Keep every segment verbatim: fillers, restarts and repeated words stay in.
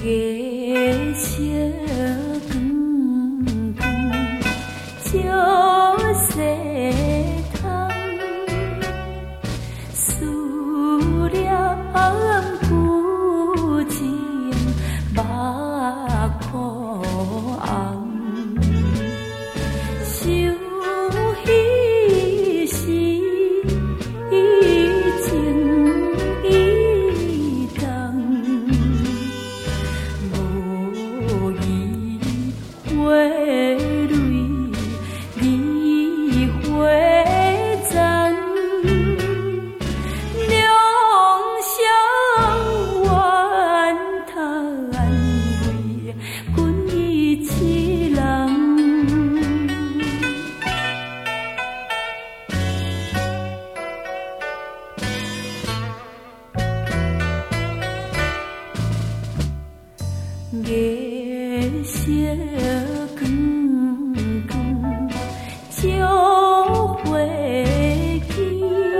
月色光光，照西窗，思念旧情目眶红，想彼时情意重，无意花蕊离花残，两相怨叹为阮伊一人。月色光光，照花枝，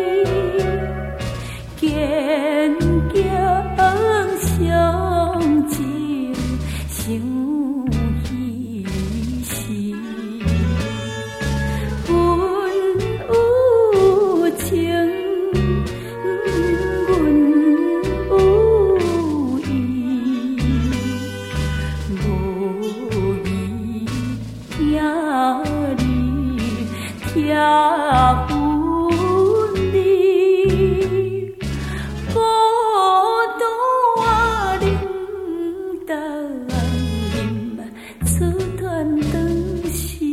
渐渐相情想彼时，阮有情，阮有意。无意听你听阮你，孤单冷淡饮出段长时。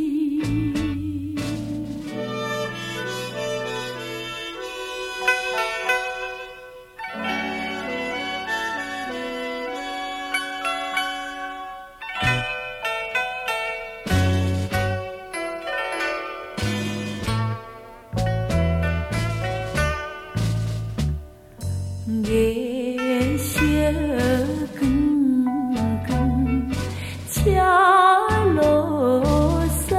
月色光光，车路驶，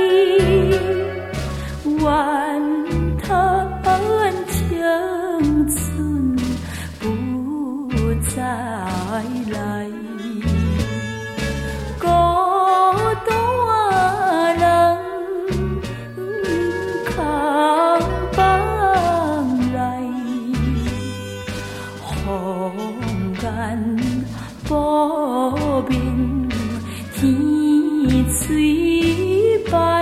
怨叹青春不再来，孤单人空放来。风眼不明，天水白，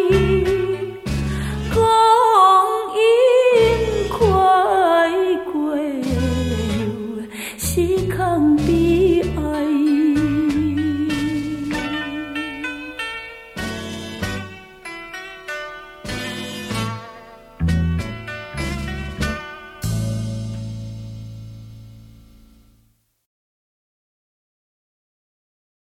光阴快过，又是空悲。